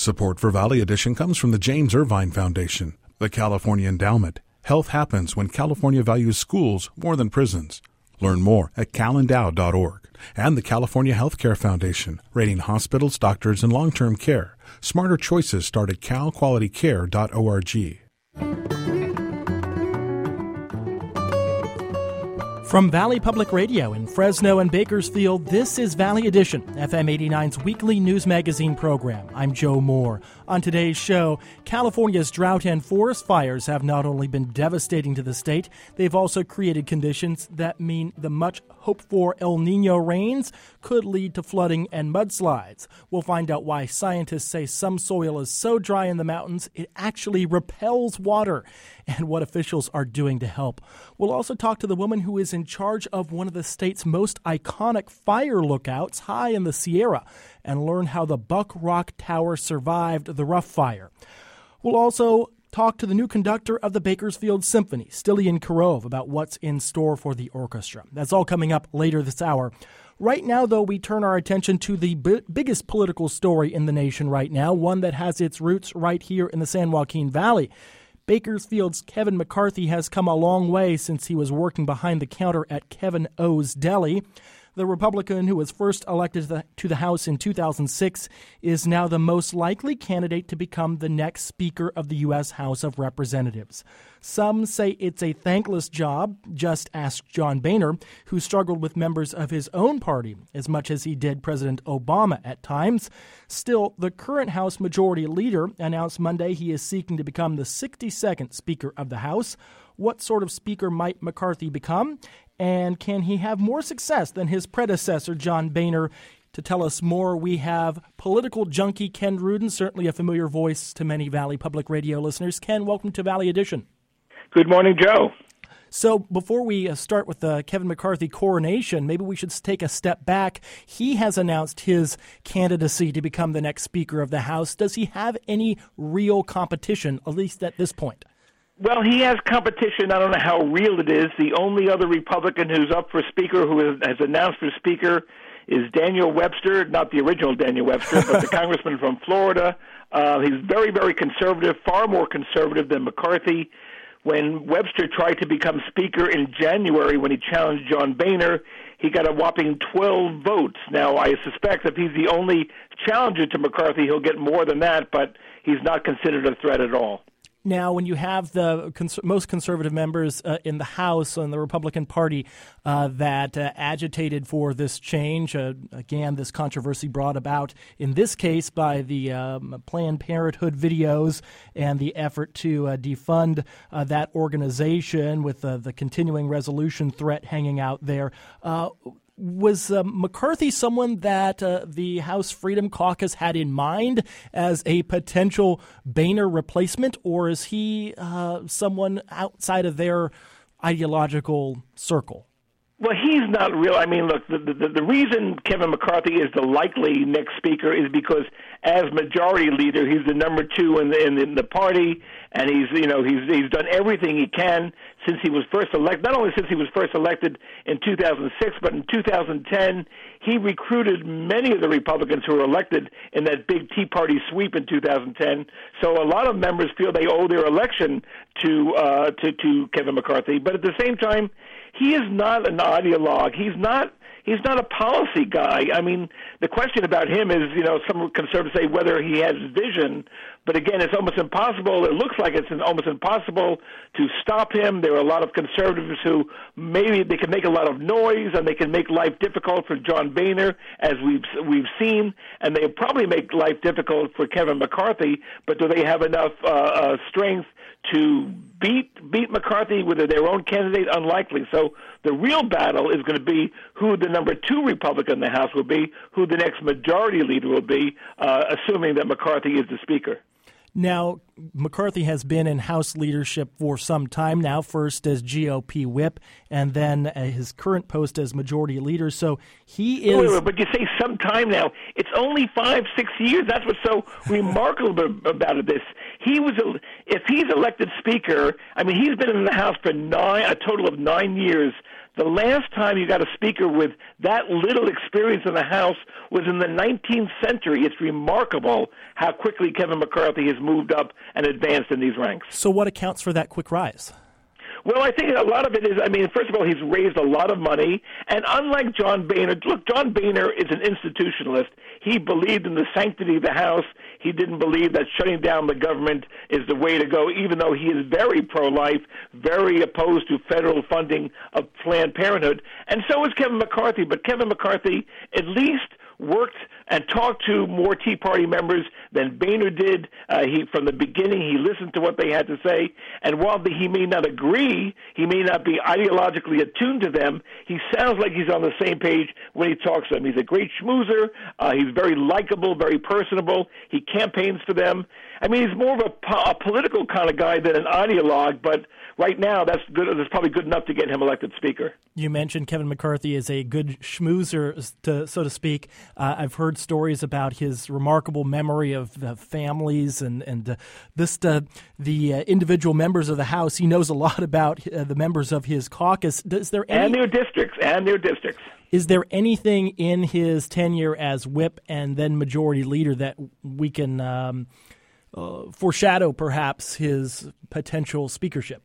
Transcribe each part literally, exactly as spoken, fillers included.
Support for Valley Edition comes from the James Irvine Foundation, the California Endowment. Health happens when California values schools more than prisons. Learn more at cal endow dot org. And the California Healthcare Foundation, rating hospitals, doctors, and long-term care. Smarter choices start at cal quality care dot org. From Valley Public Radio in Fresno and Bakersfield, this is Valley Edition, F M eighty-nine's weekly news magazine program. I'm Joe Moore. On today's show, California's drought and forest fires have not only been devastating to the state, they've also created conditions that mean the much hoped-for El Nino rains could lead to flooding and mudslides. We'll find out why scientists say some soil is so dry in the mountains it actually repels water, and what officials are doing to help. We'll also talk to the woman who is in charge of one of the state's most iconic fire lookouts high in the Sierra, and learn how the Buck Rock Tower survived the rough fire. We'll also talk to the new conductor of the Bakersfield Symphony, Stilian Karov, about what's in store for the orchestra. That's all coming up later this hour. Right now, though, we turn our attention to the b- biggest political story in the nation right now, one that has its roots right here in the San Joaquin Valley. Bakersfield's Kevin McCarthy has come a long way since he was working behind the counter at Kevin O's Deli. The Republican who was first elected to the, to the House in two thousand six is now the most likely candidate to become the next Speaker of the U S House of Representatives. Some say it's a thankless job. Just ask John Boehner, who struggled with members of his own party as much as he did President Obama at times. Still, the current House Majority Leader announced Monday he is seeking to become the sixty-second Speaker of the House. What sort of Speaker might McCarthy become? And can he have more success than his predecessor, John Boehner? To tell us more, we have political junkie Ken Rudin, certainly a familiar voice to many Valley Public Radio listeners. Ken, welcome to Valley Edition. Good morning, Joe. So before we uh, start with the Kevin McCarthy coronation, maybe we should take a step back. He has announced his candidacy to become the next Speaker of the House. Does he have any real competition, at least at this point? Well, he has competition. I don't know how real it is. The only other Republican who's up for Speaker, who has announced for Speaker, is Daniel Webster, not the original Daniel Webster, but the congressman from Florida. Uh, he's very, very conservative, far more conservative than McCarthy. When Webster tried to become Speaker in January when he challenged John Boehner, he got a whopping twelve votes. Now, I suspect if he's the only challenger to McCarthy, he'll get more than that, but he's not considered a threat at all. Now, when you have the cons- most conservative members uh, in the House and the Republican Party uh, that uh, agitated for this change, uh, again, this controversy brought about in this case by the um, Planned Parenthood videos and the effort to uh, defund uh, that organization with uh, the continuing resolution threat hanging out there. Uh, Was uh, McCarthy someone that uh, the House Freedom Caucus had in mind as a potential Boehner replacement, or is he uh, someone outside of their ideological circle? Well, he's not real. I mean, look, the, the, the reason Kevin McCarthy is the likely next Speaker is because as Majority Leader, he's the number two in the, in the, in the party, and he's, you know, he's he's done everything he can since he was first elected. Not only since he was first elected in two thousand six, but in two thousand ten, he recruited many of the Republicans who were elected in that big Tea Party sweep in two thousand ten. So a lot of members feel they owe their election to uh, to to Kevin McCarthy, but at the same time, he is not an ideologue. He's not. He's not a policy guy. I mean, the question about him is, you know, some conservatives say whether he has vision, but again, it's almost impossible. It looks like it's almost impossible to stop him. There are a lot of conservatives who maybe they can make a lot of noise and they can make life difficult for John Boehner, as we've we've seen, and they probably make life difficult for Kevin McCarthy. But do they have enough uh, uh, strength to beat beat McCarthy with their own candidate? Unlikely. So the real battle is going to be who the number two Republican in the House will be, who the next Majority Leader will be, uh, assuming that McCarthy is the Speaker. Now, McCarthy has been in House leadership for some time now, first as G O P whip and then uh, his current post as Majority Leader. So he is... Wait, wait, but you say some time now. It's only five, six years. That's what's so remarkable about it. This he was, a, if he's elected Speaker, I mean, he's been in the House for nine, a total of nine years. The last time you got a speaker with that little experience in the House was in the nineteenth century. It's remarkable how quickly Kevin McCarthy has moved up and advanced in these ranks. So what accounts for that quick rise? Well, I think a lot of it is, I mean, first of all, he's raised a lot of money. And unlike John Boehner, look, John Boehner is an institutionalist. He believed in the sanctity of the House. He didn't believe that shutting down the government is the way to go, even though he is very pro-life, very opposed to federal funding of Planned Parenthood. And so is Kevin McCarthy. But Kevin McCarthy at least worked and talked to more Tea Party members than Boehner did. Uh, he, from the beginning, he listened to what they had to say. And while the, he may not agree, he may not be ideologically attuned to them, he sounds like he's on the same page when he talks to them. He's a great schmoozer. Uh, he's very likable, very personable. He campaigns for them. I mean, he's more of a, po- a political kind of guy than an ideologue, but right now that's good. That's probably good enough to get him elected Speaker. You mentioned Kevin McCarthy is a good schmoozer, to, so to speak. Uh, I've heard stories about his remarkable memory of uh, families and and uh, this uh, the uh, individual members of the House. He knows a lot about uh, the members of his caucus. Is there any, and their districts and their districts? Is there anything in his tenure as whip and then majority leader that we can um, uh, foreshadow, perhaps, his potential speakership?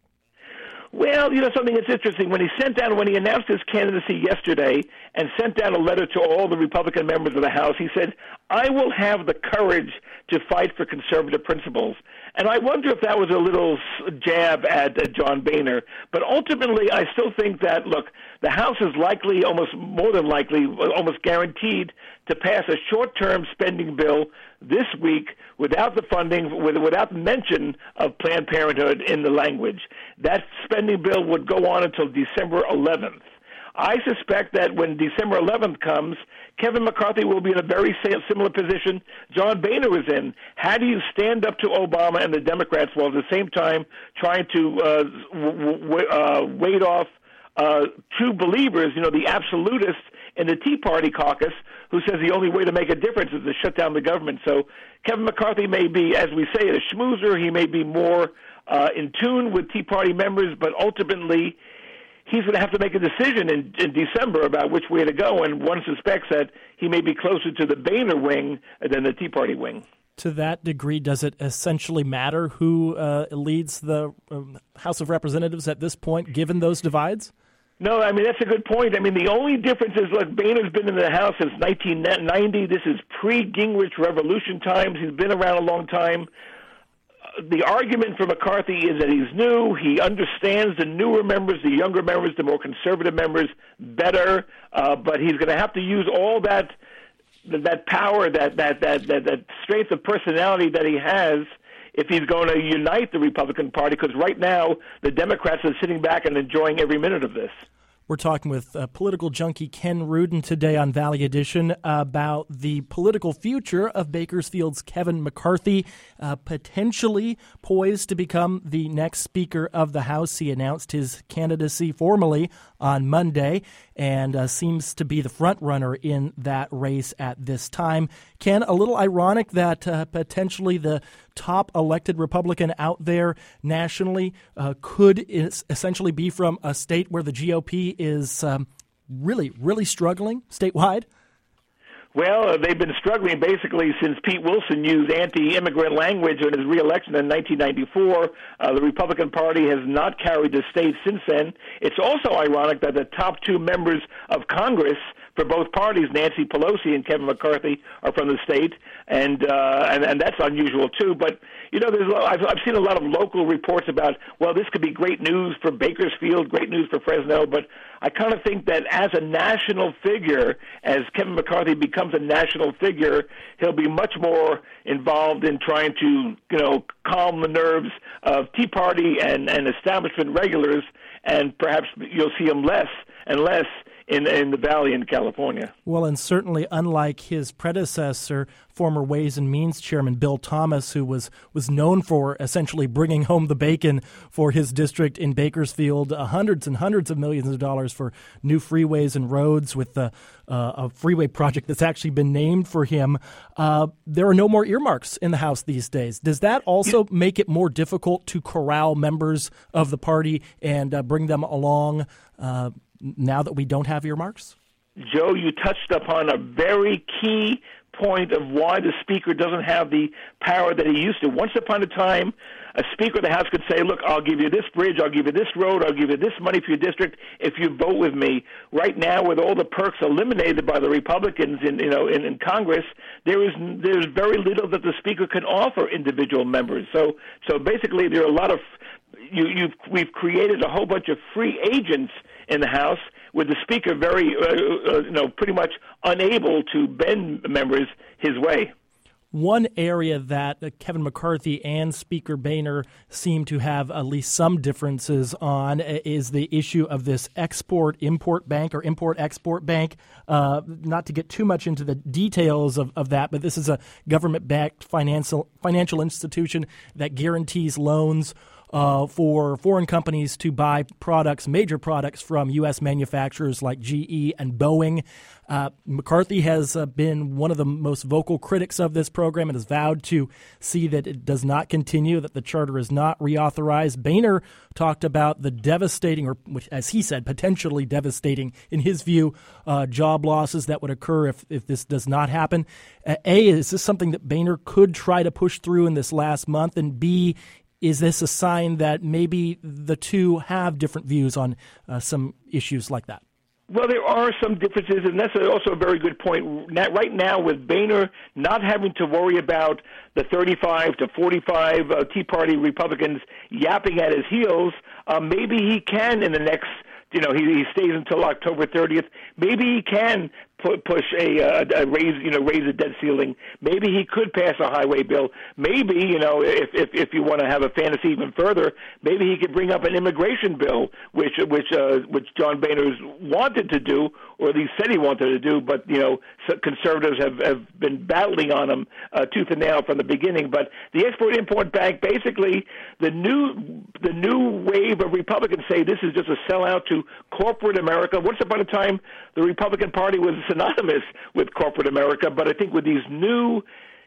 Well, you know, something that's interesting. When he sent down, when he announced his candidacy yesterday and sent down a letter to all the Republican members of the House, he said, I will have the courage to fight for conservative principles. And I wonder if that was a little jab at uh, John Boehner. But ultimately, I still think that, look, the House is likely, almost more than likely, almost guaranteed to pass a short-term spending bill this week without the funding, with, without mention of Planned Parenthood in the language. That spending bill would go on until December eleventh. I suspect that when December eleventh comes, Kevin McCarthy will be in a very similar position John Boehner was in. How do you stand up to Obama and the Democrats while at the same time trying to uh, w- w- uh, wade off uh, true believers, you know, the absolutists in the Tea Party caucus, who says the only way to make a difference is to shut down the government. So Kevin McCarthy may be, as we say, a schmoozer. He may be more uh, in tune with Tea Party members, but ultimately he's going to have to make a decision in, in December about which way to go, and one suspects that he may be closer to the Boehner wing than the Tea Party wing. To that degree, does it essentially matter who uh, leads the um, House of Representatives at this point, given those divides? No, I mean, that's a good point. I mean, the only difference is, look, Boehner's been in the House since nineteen ninety. This is pre-Gingrich Revolution times. He's been around a long time. The argument for McCarthy is that he's new. He understands the newer members, the younger members, the more conservative members better, uh, but he's going to have to use all that that power, that, that, that, that, that strength of personality that he has if he's going to unite the Republican Party, because right now the Democrats are sitting back and enjoying every minute of this. We're talking with uh, political junkie Ken Rudin today on Valley Edition about the political future of Bakersfield's Kevin McCarthy, uh, potentially poised to become the next Speaker of the House. He announced his candidacy formally on Monday and uh, seems to be the front runner in that race at this time. Ken, a little ironic that uh, potentially the top elected Republican out there nationally uh, could is essentially be from a state where the G O P is um, really, really struggling statewide? Well, uh, they've been struggling basically since Pete Wilson used anti-immigrant language in his re-election in nineteen ninety-four. Uh, the Republican Party has not carried the state since then. It's also ironic that the top two members of Congress for both parties, Nancy Pelosi and Kevin McCarthy, are from the state, and uh, and, and that's unusual too. But you know, there's I've, I've seen a lot of local reports about, well, this could be great news for Bakersfield, great news for Fresno, but I kind of think that as a national figure, as Kevin McCarthy becomes a national figure, he'll be much more involved in trying to, you know, calm the nerves of Tea Party and, and establishment regulars, and perhaps you'll see him less and less in in the Valley in California. Well, and certainly unlike his predecessor, former Ways and Means Chairman Bill Thomas, who was, was known for essentially bringing home the bacon for his district in Bakersfield, uh, hundreds and hundreds of millions of dollars for new freeways and roads with the, uh, a freeway project that's actually been named for him. Uh, there are no more earmarks in the House these days. Does that also make it more difficult to corral members of the party and uh, bring them along uh, now that we don't have earmarks? Joe, you touched upon a very key point of why the Speaker doesn't have the power that he used to. Once upon a time, a Speaker of the House could say, look, I'll give you this bridge, I'll give you this road, I'll give you this money for your district if you vote with me. Right now, with all the perks eliminated by the Republicans in, you know, in, in Congress, there is there's very little that the Speaker can offer individual members. So so basically, there are a lot of you, you've we've created a whole bunch of free agents in the House, with the Speaker very, uh, uh, you know, pretty much unable to bend members his way. One area that uh, Kevin McCarthy and Speaker Boehner seem to have at least some differences on is the issue of this export-import bank or import-export bank. Uh, not to get too much into the details of, of that, but this is a government-backed financial financial institution that guarantees loans Uh, for foreign companies to buy products, major products from U S manufacturers like G E and Boeing. Uh, McCarthy has uh, been one of the most vocal critics of this program and has vowed to see that it does not continue, that the charter is not reauthorized. Boehner talked about the devastating, or as he said, potentially devastating, in his view, uh, job losses that would occur if, if this does not happen. Uh, A, is this something that Boehner could try to push through in this last month? And B, is this a sign that maybe the two have different views on uh, some issues like that? Well, there are some differences, and that's also a very good point. Right now, with Boehner not having to worry about the thirty-five to forty-five uh, Tea Party Republicans yapping at his heels, uh, maybe he can in the next, you know, he, he stays until October thirtieth. Maybe he can push a, uh, a raise, you know, raise a debt ceiling. Maybe he could pass a highway bill. Maybe, you know, if if, if you want to have a fantasy even further, maybe he could bring up an immigration bill, which which uh, which John Boehner's wanted to do, or at least said he wanted to do. But you know, conservatives have, have been battling on him uh, tooth and nail from the beginning. But the Export-Import Bank, basically, the new the new wave of Republicans say this is just a sellout to corporate America. Once upon a time, the Republican Party was synonymous with corporate America, but I think with these new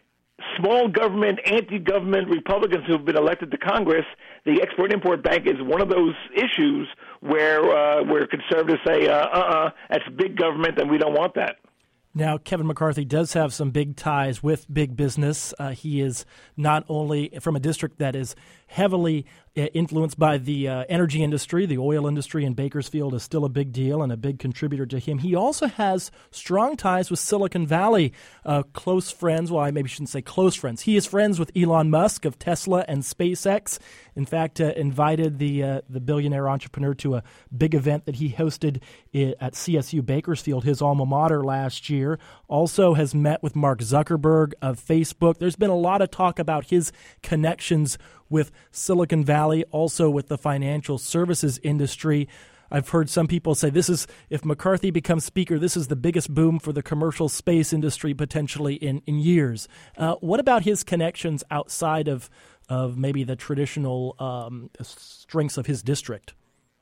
small government, anti-government Republicans who've been elected to Congress, the Export-Import Bank is one of those issues where uh, where conservatives say, uh, uh-uh, that's big government and we don't want that. Now, Kevin McCarthy does have some big ties with big business. Uh, he is not only from a district that is heavily influenced by the uh, energy industry. The oil industry in Bakersfield is still a big deal and a big contributor to him. He also has strong ties with Silicon Valley, uh, close friends. Well, I maybe shouldn't say close friends. He is friends with Elon Musk of Tesla and SpaceX. In fact, uh, invited the uh, the billionaire entrepreneur to a big event that he hosted at C S U Bakersfield, his alma mater, last year. Also has met with Mark Zuckerberg of Facebook. There's been a lot of talk about his connections with Silicon Valley, also with the financial services industry. I've heard some people say this is, if McCarthy becomes Speaker, this is the biggest boom for the commercial space industry potentially in, in years. Uh, what about his connections outside of, of maybe the traditional um, strengths of his district?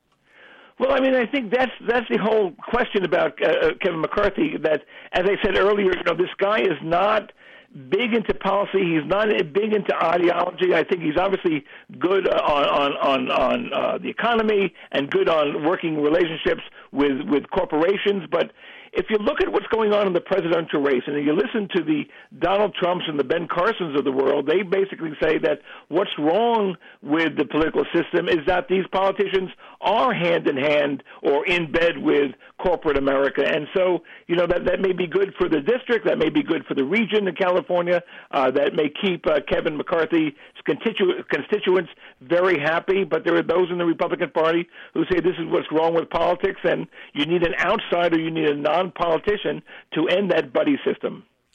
Well, I mean, I think that's that's the whole question about uh, Kevin McCarthy, that, as I said earlier, you know, this guy is not big into policy. He's not big into ideology. I think he's obviously good on on on, on uh, the economy and good on working relationships with with corporations. But if you look at what's going on in the presidential race, and you listen to the Donald Trumps and the Ben Carsons of the world, they basically say that what's wrong with the political system is that these politicians are hand in hand or in bed with corporate America. And so, you know, that, that may be good for the district, that may be good for the region in California, uh, that may keep uh, Kevin McCarthy's constitu- constituents very happy. But there are those in the Republican Party who say this is what's wrong with politics, and you need an outsider, you need a non politician to end that buddy system.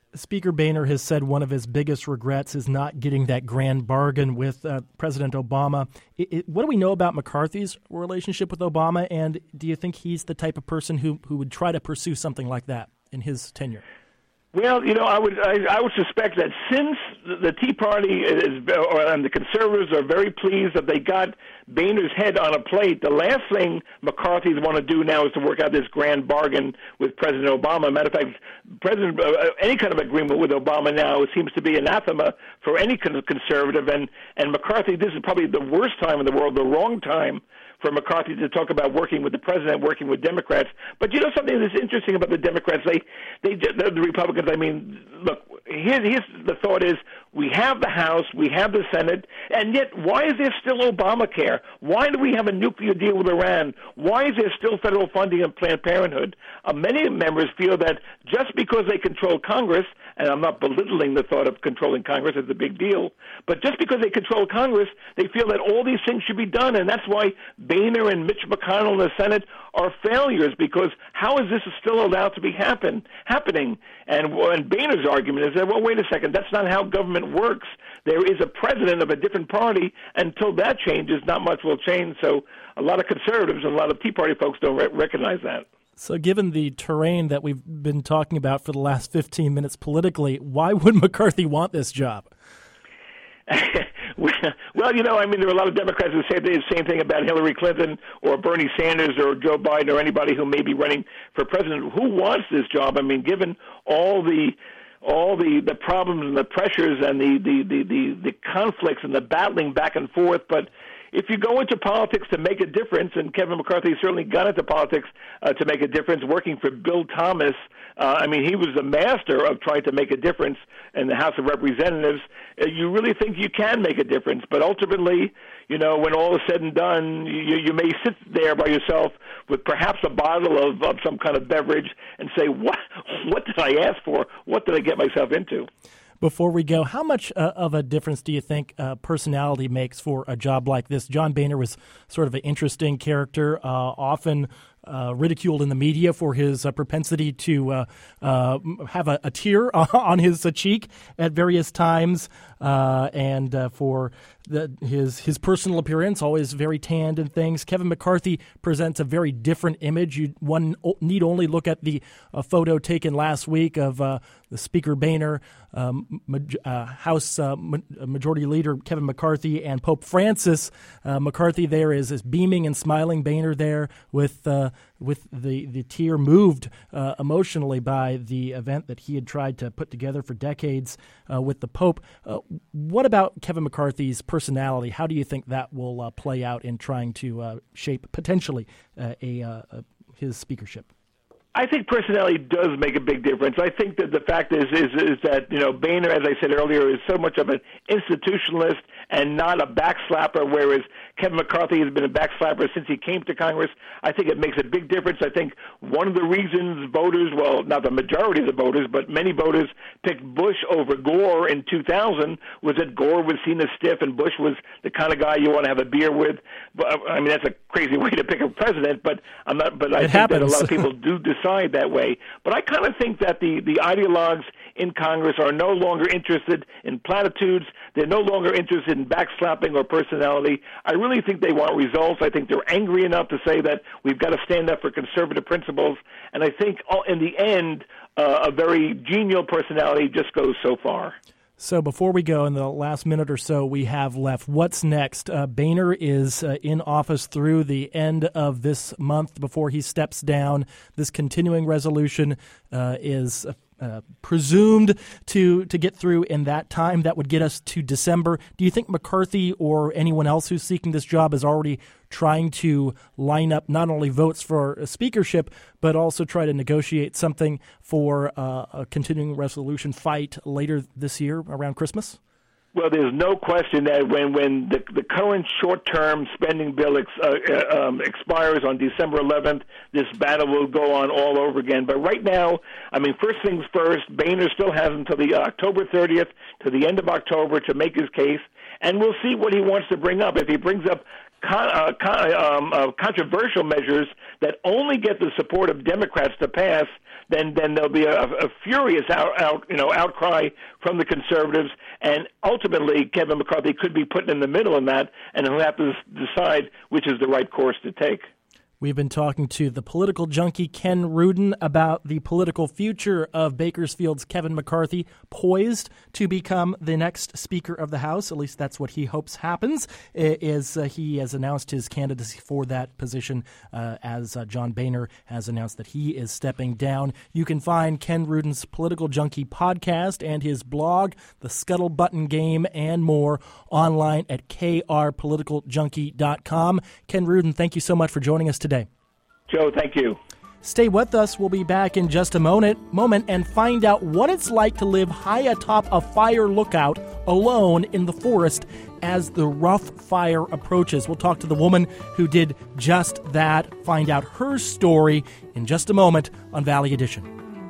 Speaker Boehner has said one of his biggest regrets is not getting that grand bargain with uh, President Obama. It, it, what do we know about McCarthy's relationship with Obama, and do you think he's the type of person who, who would try to pursue something like that in his tenure? Well, you know, I would I, I would suspect that since the Tea Party is, or, and the conservatives are very pleased that they got Boehner's head on a plate, the last thing McCarthy's want to do now is to work out this grand bargain with President Obama. Matter of fact, President uh, any kind of agreement with Obama now seems to be anathema for any kind of conservative. And and McCarthy, this is probably the worst time in the world, the wrong time for McCarthy to talk about working with the president, working with Democrats. But you know something that's interesting about the Democrats? They, they, the Republicans. I mean, look. Here's, here's the thought: is we have the House, we have the Senate, and yet why is there still Obamacare? Why do we have a nuclear deal with Iran? Why is there still federal funding of Planned Parenthood? Uh, many members feel that just because they control Congress, and I'm not belittling the thought of controlling Congress, it's a big deal, but just because they control Congress, they feel that all these things should be done, and that's why Boehner and Mitch McConnell in the Senate are failures, because how is this still allowed to be happen happening? And, and Boehner's argument is that, well, wait a second, that's not how government works. There is a president of a different party. Until that changes, not much will change. So a lot of conservatives and a lot of Tea Party folks don't re- recognize that. So given the terrain that we've been talking about for the last fifteen minutes politically, why would McCarthy want this job? Well, you know, I mean, there are a lot of Democrats who say the same thing about Hillary Clinton or Bernie Sanders or Joe Biden or anybody who may be running for president. Who wants this job? I mean, given all the all the, the problems and the pressures and the, the, the, the, the conflicts and the battling back and forth, but if you go into politics to make a difference, and Kevin McCarthy certainly got into politics uh, to make a difference, working for Bill Thomas, uh, I mean, he was the master of trying to make a difference in the House of Representatives. Uh, you really think you can make a difference, but ultimately, you know, when all is said and done, you, you may sit there by yourself with perhaps a bottle of, of some kind of beverage and say, what, what did I ask for? What did I get myself into? Before we go, how much uh, of a difference do you think uh, personality makes for a job like this? John Boehner was sort of an interesting character, uh, often uh, ridiculed in the media for his uh, propensity to uh, uh, have a, a tear on his uh, cheek at various times, uh, and uh, for the, his his personal appearance, always very tanned and things. Kevin McCarthy presents a very different image. You, one need only look at the uh, photo taken last week of uh, the Speaker Boehner, um, uh, House uh, Majority Leader Kevin McCarthy, and Pope Francis. Uh, McCarthy there is, is beaming and smiling. Boehner there with uh, with the, the tear moved uh, emotionally by the event that he had tried to put together for decades uh, with the Pope. Uh, what about Kevin McCarthy's personality? How do you think that will uh, play out in trying to uh, shape potentially uh, a uh, his speakership? I think personality does make a big difference. I think that the fact is, is is that, you know, Boehner, as I said earlier, is so much of an institutionalist and not a backslapper, whereas Kevin McCarthy has been a backslapper since he came to Congress. I think it makes a big difference. I think one of the reasons voters, well, not the majority of the voters, but many voters picked Bush over Gore in two thousand was that Gore was seen as stiff and Bush was the kind of guy you want to have a beer with. I mean, that's a crazy way to pick a president, but I'm not. But I it think happens. that a lot of people do decide that way. But I kind of think that the, the ideologues in Congress are no longer interested in platitudes. They're no longer interested in backslapping or personality. I really think they want results. I think they're angry enough to say that we've got to stand up for conservative principles. And I think in the end, uh, a very genial personality just goes so far. So before we go, in the last minute or so we have left, what's next? Uh, Boehner is uh, in office through the end of this month before he steps down. This continuing resolution uh, is uh, presumed to, to get through in that time. That would get us to December. Do you think McCarthy or anyone else who's seeking this job is already trying to line up not only votes for a speakership, but also try to negotiate something for uh, a continuing resolution fight later this year around Christmas? Well, there's no question that when, when the, the current short-term spending bill ex, uh, uh, um, expires on December eleventh, this battle will go on all over again. But right now, I mean, first things first, Boehner still has until the October thirtieth, to the end of October, to make his case. and we'll see what he wants to bring up. If he brings up con, uh, con, um, uh, controversial measures that only get the support of Democrats to pass, then then there'll be a, a furious out, out you know outcry from the conservatives, and ultimately Kevin McCarthy could be put in the middle in that, and he'll have to decide which is the right course to take. We've been talking to the political junkie Ken Rudin about the political future of Bakersfield's Kevin McCarthy, poised to become the next Speaker of the House. At least that's what he hopes happens, is uh, he has announced his candidacy for that position uh, as uh, John Boehner has announced that he is stepping down. You can find Ken Rudin's Political Junkie podcast and his blog, The Scuttle Button Game, and more online at k r political junkie dot com. Ken Rudin, thank you so much for joining us today. Joe, thank you. Stay with us. We'll be back in just a moment, moment and find out what it's like to live high atop a fire lookout alone in the forest as the rough fire approaches. We'll talk to the woman who did just that, find out her story in just a moment on Valley Edition.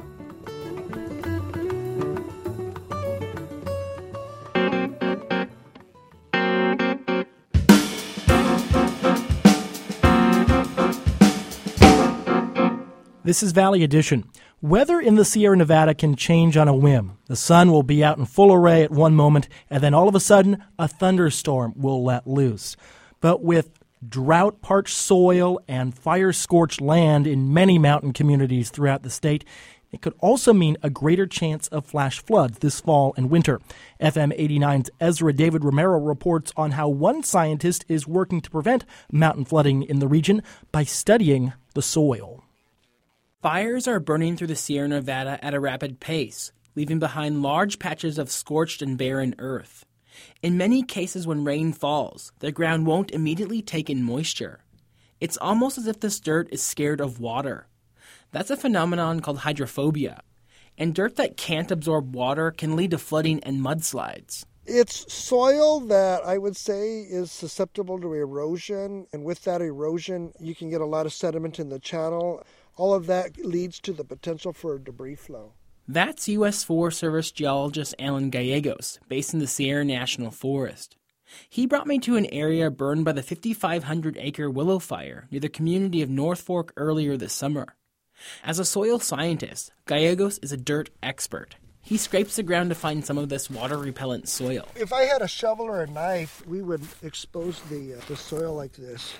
This is Valley Edition. Weather in the Sierra Nevada can change on a whim. The sun will be out in full array at one moment, and then all of a sudden, a thunderstorm will let loose. But with drought-parched soil and fire-scorched land in many mountain communities throughout the state, it could also mean a greater chance of flash floods this fall and winter. F M eighty-nine's Ezra David Romero reports on how one scientist is working to prevent mountain flooding in the region by studying the soil. Fires are burning through the Sierra Nevada at a rapid pace, leaving behind large patches of scorched and barren earth. In many cases when rain falls, the ground won't immediately take in moisture. It's almost as if this dirt is scared of water. That's a phenomenon called hydrophobia, and dirt that can't absorb water can lead to flooding and mudslides. It's soil that I would say is susceptible to erosion, and with that erosion, you can get a lot of sediment in the channel. All of that leads to the potential for a debris flow. That's U S Forest Service geologist Alan Gallegos, based in the Sierra National Forest. He brought me to an area burned by the fifty-five hundred acre Willow Fire near the community of North Fork earlier this summer. As a soil scientist, Gallegos is a dirt expert. He scrapes the ground to find some of this water-repellent soil. If I had a shovel or a knife, we would expose the, uh, the soil like this.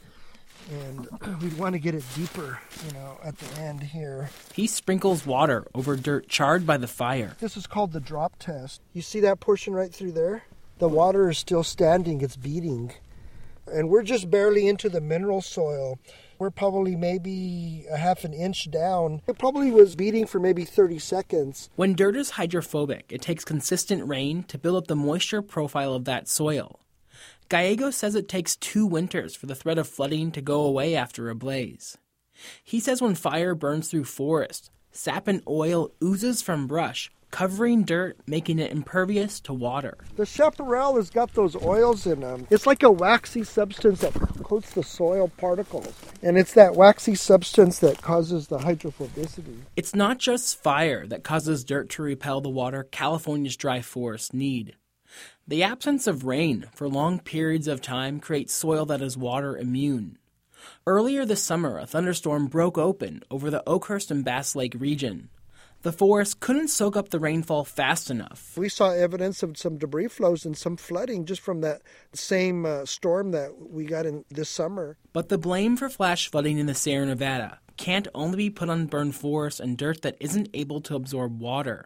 And we'd want to get it deeper, you know, at the end here. He sprinkles water over dirt charred by the fire. This is called the drop test. You see that portion right through there? The water is still standing, it's beating. And we're just barely into the mineral soil. We're probably maybe a half an inch down. It probably was beating for maybe thirty seconds. When dirt is hydrophobic, it takes consistent rain to build up the moisture profile of that soil. Gallegos says it takes two winters for the threat of flooding to go away after a blaze. He says when fire burns through forest, sap and oil oozes from brush, covering dirt, making it impervious to water. The chaparral has got those oils in them. It's like a waxy substance that coats the soil particles. And it's that waxy substance that causes the hydrophobicity. It's not just fire that causes dirt to repel the water California's dry forests need. The absence of rain for long periods of time creates soil that is water immune. Earlier this summer, a thunderstorm broke open over the Oakhurst and Bass Lake region. The forest couldn't soak up the rainfall fast enough. We saw evidence of some debris flows and some flooding just from that same uh, storm that we got in this summer. But the blame for flash flooding in the Sierra Nevada can't only be put on burned forests and dirt that isn't able to absorb water.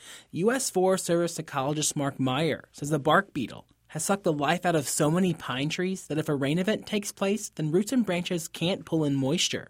U S Forest Service ecologist Mark Meyer says the bark beetle has sucked the life out of so many pine trees that if a rain event takes place, then roots and branches can't pull in moisture.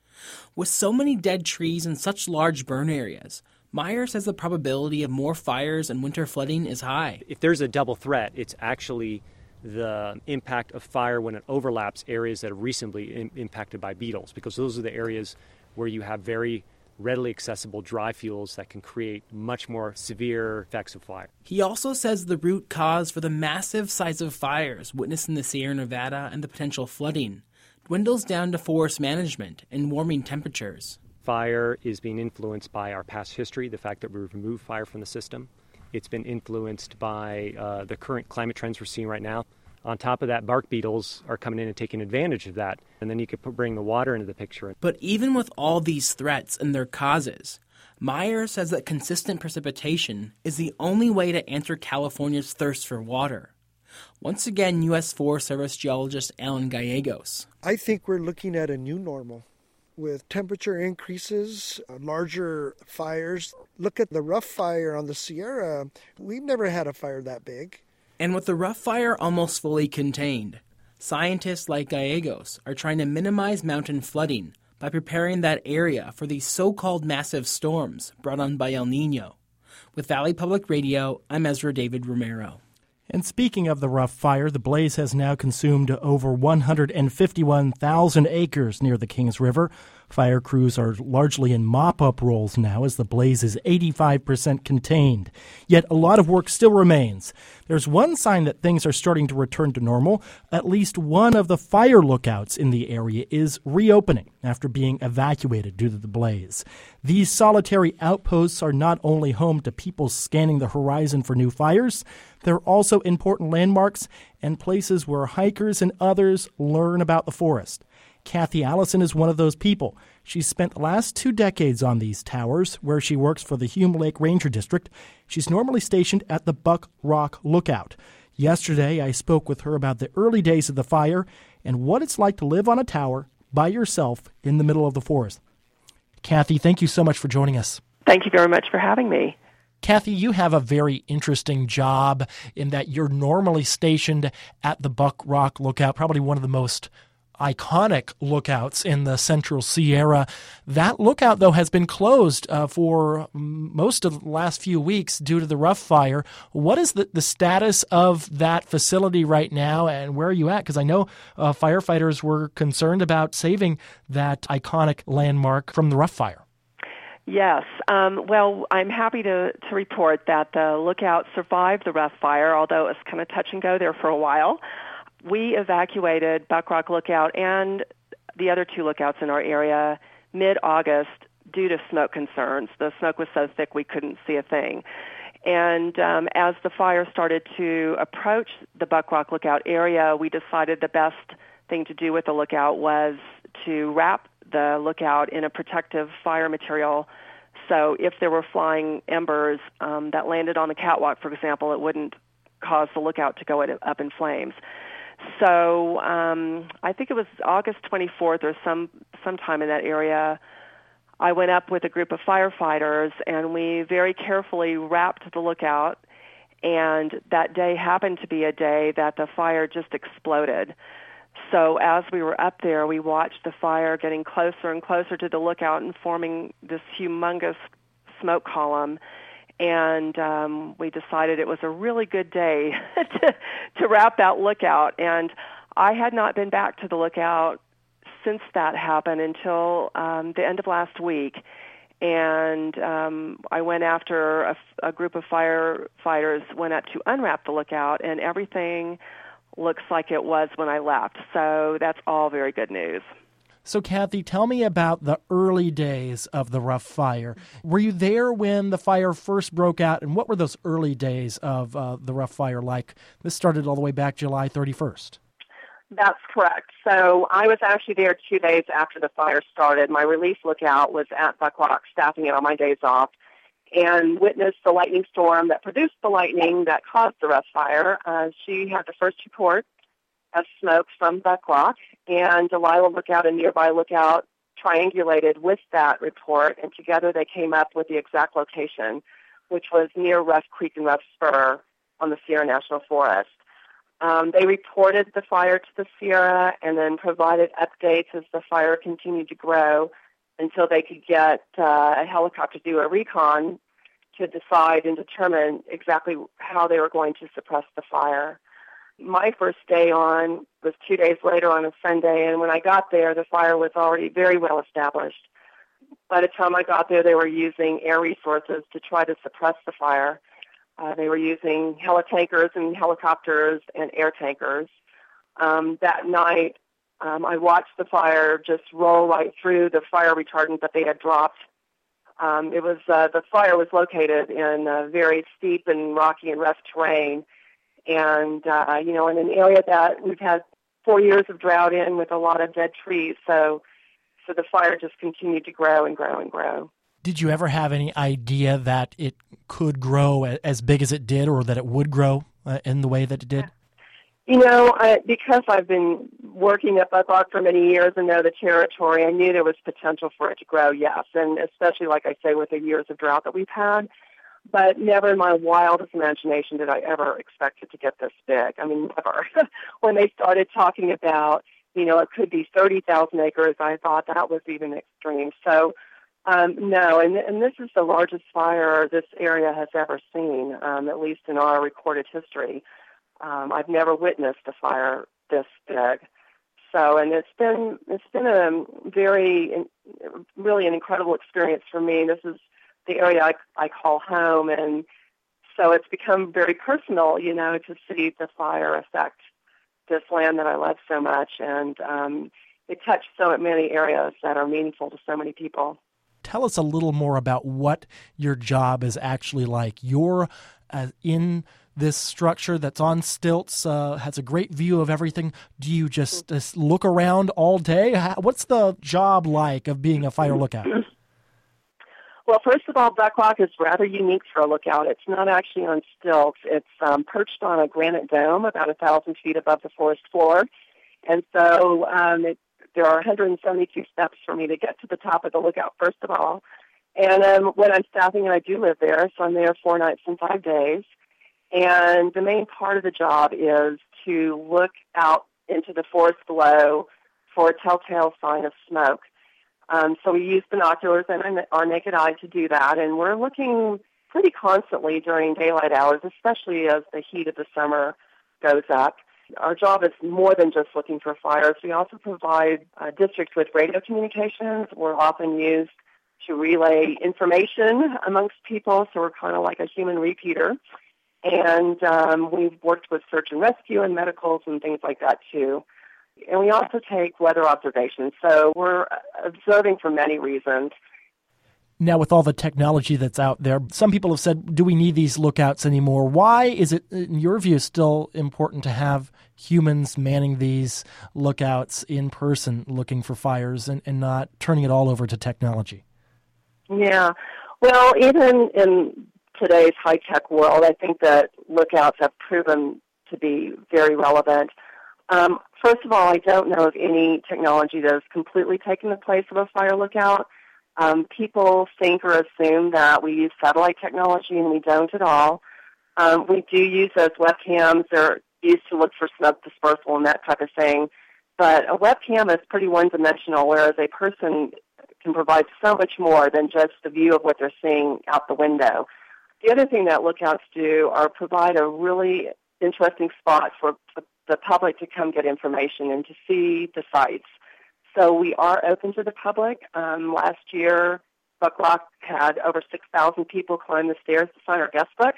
With so many dead trees in such large burn areas, Meyer says the probability of more fires and winter flooding is high. If there's a double threat, it's actually the impact of fire when it overlaps areas that are recently in- impacted by beetles, because those are the areas where you have very readily accessible dry fuels that can create much more severe effects of fire. He also says the root cause for the massive size of fires witnessed in the Sierra Nevada and the potential flooding dwindles down to forest management and warming temperatures. Fire is being influenced by our past history, the fact that we've removed fire from the system, It's been influenced by uh, the current climate trends we're seeing right now. On top of that, bark beetles are coming in and taking advantage of that. And then you could put, bring the water into the picture. But even with all these threats and their causes, Meyer says that consistent precipitation is the only way to answer California's thirst for water. Once again, U S Forest Service geologist Alan Gallegos. I think we're looking at a new normal with temperature increases, larger fires. Look at the rough fire on the Sierra. We've never had a fire that big. And with the rough fire almost fully contained, scientists like Gallegos are trying to minimize mountain flooding by preparing that area for these so-called massive storms brought on by El Nino. With Valley Public Radio, I'm Ezra David Romero. And speaking of the rough fire, the blaze has now consumed over one hundred fifty-one thousand acres near the Kings River. Fire crews are largely in mop-up roles now as the blaze is eighty-five percent contained. Yet a lot of work still remains. There's one sign that things are starting to return to normal. At least one of the fire lookouts in the area is reopening after being evacuated due to the blaze. These solitary outposts are not only home to people scanning the horizon for new fires, they're also important landmarks and places where hikers and others learn about the forest. Kathy Allison is one of those people. She's spent the last two decades on these towers, where she works for the Hume Lake Ranger District. She's normally stationed at the Buck Rock Lookout. Yesterday, I spoke with her about the early days of the fire and what it's like to live on a tower by yourself in the middle of the forest. Kathy, thank you so much for joining us. Thank you very much for having me. Kathy, you have a very interesting job in that you're normally stationed at the Buck Rock Lookout, probably one of the most iconic lookouts in the Central Sierra. That lookout, though, has been closed uh, for most of the last few weeks due to the rough fire. What is the, the status of that facility right now, and where are you at? Because I know uh, firefighters were concerned about saving that iconic landmark from the rough fire. Yes. Um, well, I'm happy to, to report that the lookout survived the rough fire, although it was kind of touch and go there for a while. We evacuated Buck Rock Lookout and the other two lookouts in our area mid-August due to smoke concerns. The smoke was so thick we couldn't see a thing. And um, as the fire started to approach the Buck Rock Lookout area, we decided the best thing to do with the lookout was to wrap the lookout in a protective fire material. So if there were flying embers um, that landed on the catwalk, for example, it wouldn't cause the lookout to go up in flames. So um, I think it was August twenty-fourth or some sometime in that area, I went up with a group of firefighters, and we very carefully wrapped the lookout, and that day happened to be a day that the fire just exploded. So as we were up there, we watched the fire getting closer and closer to the lookout and forming this humongous smoke column. And um, we decided it was a really good day to, to wrap that lookout. And I had not been back to the lookout since that happened until um, the end of last week. And um, I went after a, a group of firefighters, went up to unwrap the lookout, and everything looks like it was when I left. So that's all very good news. So, Kathy, tell me about the early days of the rough fire. Were you there when the fire first broke out, and what were those early days of uh, the rough fire like? This started all the way back July thirty-first. That's correct. So I was actually there two days after the fire started. My relief lookout was at Buck Rock, staffing it on my days off, and witnessed the lightning storm that produced the lightning that caused the rough fire. Uh, she had the first report of smoke from Buck Rock, and Delilah Lookout and Nearby Lookout triangulated with that report, and together they came up with the exact location, which was near Rough Creek and Rough Spur on the Sierra National Forest. Um, they reported the fire to the Sierra and then provided updates as the fire continued to grow until they could get uh, a helicopter to do a recon to decide and determine exactly how they were going to suppress the fire. My first day on was two days later on a Sunday, and when I got there, the fire was already very well established. By the time I got there, they were using air resources to try to suppress the fire. Uh, they were using helitankers and helicopters and air tankers. Um, that night, um, I watched the fire just roll right through the fire retardant that they had dropped Um, it was uh, the fire was located in uh, very steep and rocky and rough terrain, and uh, you know, in an area that we've had four years of drought in with a lot of dead trees. So, so the fire just continued to grow and grow and grow. Did you ever have any idea that it could grow as big as it did, or that it would grow uh, in the way that it did? You know, I, because I've been working at Buckrock for many years and know the territory, I knew there was potential for it to grow, yes, and especially, like I say, with the years of drought that we've had. But never in my wildest imagination did I ever expect it to get this big. I mean, never. When they started talking about, you know, it could be thirty thousand acres, I thought that was even extreme. So, um, no, and, and this is the largest fire this area has ever seen, um, at least in our recorded history. Um, I've never witnessed a fire this big. So, and it's been it's been a very, really an incredible experience for me. This is the area I, I call home, and so it's become very personal, you know, to see the fire affect this land that I love so much, and um, it touched so many areas that are meaningful to so many people. Tell us a little more about what your job is actually like. You're uh, in this structure that's on stilts, uh, has a great view of everything. Do you just uh, look around all day? How, what's the job like of being a fire lookout? Well, first of all, Buckrock is rather unique for a lookout. It's not actually on stilts. It's um, perched on a granite dome about a thousand feet above the forest floor. And so um, it, there are one hundred seventy-two steps for me to get to the top of the lookout, first of all. And um, when I'm staffing, and I do live there, so I'm there four nights and five days. And the main part of the job is to look out into the forest below for a telltale sign of smoke. Um, so we use binoculars and our naked eye to do that, and we're looking pretty constantly during daylight hours, especially as the heat of the summer goes up. Our job is more than just looking for fires. We also provide uh, districts with radio communications. We're often used to relay information amongst people, so we're kind of like a human repeater. And um, we've worked with search and rescue and medicals and things like that, too. And we also take weather observations. So we're observing for many reasons. Now, with all the technology that's out there, some people have said, do we need these lookouts anymore? Why is it, in your view, still important to have humans manning these lookouts in person looking for fires and, and not turning it all over to technology? Yeah. Well, even in today's high-tech world, I think that lookouts have proven to be very relevant. Um, first of all, I don't know of any technology that has completely taken the place of a fire lookout. Um, people think or assume that we use satellite technology, and we don't at all. Um, we do use those webcams. They're used to look for smoke dispersal and that type of thing. But a webcam is pretty one-dimensional, whereas a person can provide so much more than just the view of what they're seeing out the window. The other thing that lookouts do are provide a really interesting spot for the public to come get information and to see the sites. So we are open to the public. Um, last year, Buckrock had over six thousand people climb the stairs to sign our guest book.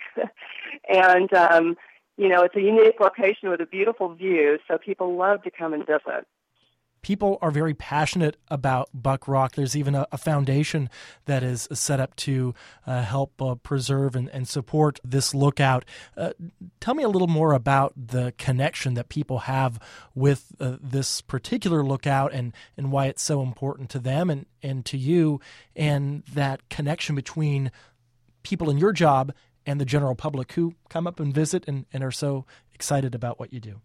and, um, you know, it's a unique location with a beautiful view, so people love to come and visit. People are very passionate about Buckrock. There's even a, a foundation that is set up to uh, help uh, preserve and, and support this lookout. Uh, tell me a little more about the connection that people have with uh, this particular lookout and, and why it's so important to them and, and to you, and that connection between people in your job and the general public who come up and visit and, and are so excited about what you do.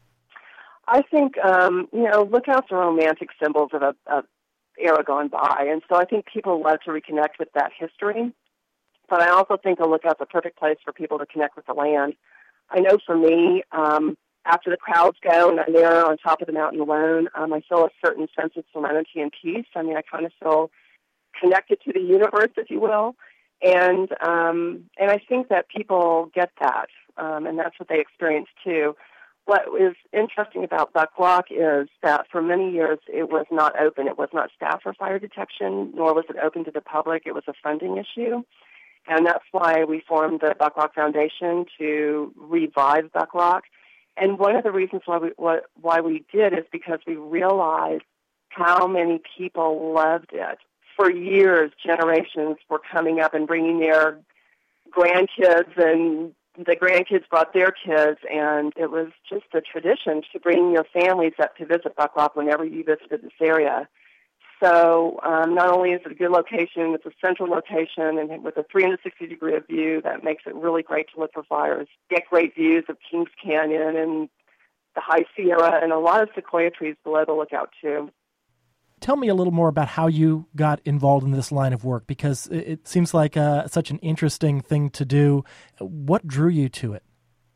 I think, um, you know, lookouts are romantic symbols of a, a era gone by, and so I think people love to reconnect with that history. But I also think a lookout's a perfect place for people to connect with the land. I know for me, um, after the crowds go and I'm there on top of the mountain alone, um, I feel a certain sense of serenity and peace. I mean, I kind of feel connected to the universe, if you will. And um, and I think that people get that, um, and that's what they experience too. What is interesting about Buckrock is that for many years it was not open. It was not staffed for fire detection, nor was it open to the public. It was a funding issue. And that's why we formed the Buckrock Foundation to revive Buckrock. And one of the reasons why we, what, why we did is because we realized how many people loved it for years, generations were coming up and bringing their grandkids, and the grandkids brought their kids, and it was just a tradition to bring your families up to visit Buck Rock whenever you visited this area. So um, not only is it a good location, it's a central location, and with a three hundred sixty degree view, that makes it really great to look for fires. Get great views of Kings Canyon and the High Sierra, and a lot of sequoia trees below the lookout, too. Tell me a little more about how you got involved in this line of work, because it seems like uh, such an interesting thing to do. What drew you to it?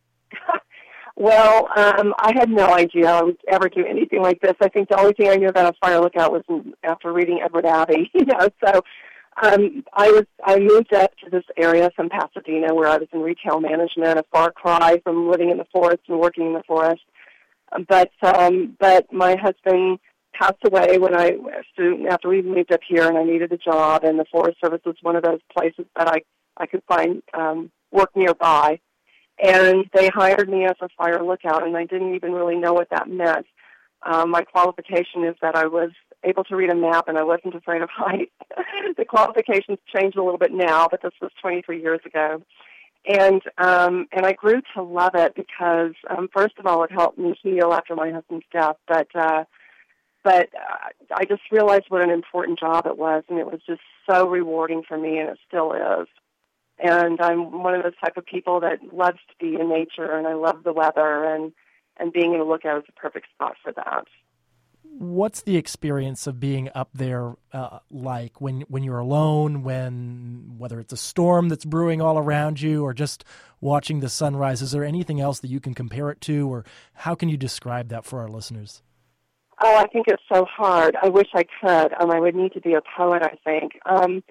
Well, um, I had no idea I would ever do anything like this. I think the only thing I knew about a fire lookout was after reading Edward Abbey, you know. So um, I was I moved up to this area from Pasadena, where I was in retail management, a far cry from living in the forest and working in the forest. But um, but my husband passed away when I soon after we moved up here, and I needed a job, and the Forest Service was one of those places that I I could find um, work nearby. And they hired me as a fire lookout, and I didn't even really know what that meant. Um, my qualification is that I was able to read a map, and I wasn't afraid of heights. The qualifications changed a little bit now, but this was twenty-three years ago. And um, and I grew to love it because, um, first of all, it helped me heal after my husband's death, but uh, but uh, I just realized what an important job it was, and it was just so rewarding for me, and it still is. And I'm one of those type of people that loves to be in nature, and I love the weather, and, and being in a lookout is a perfect spot for that. What's the experience of being up there uh, like when when you're alone, when whether it's a storm that's brewing all around you or just watching the sunrise? Is there anything else that you can compare it to, or how can you describe that for our listeners? Oh, I think it's so hard. I wish I could. Um, I would need to be a poet, I think. Um,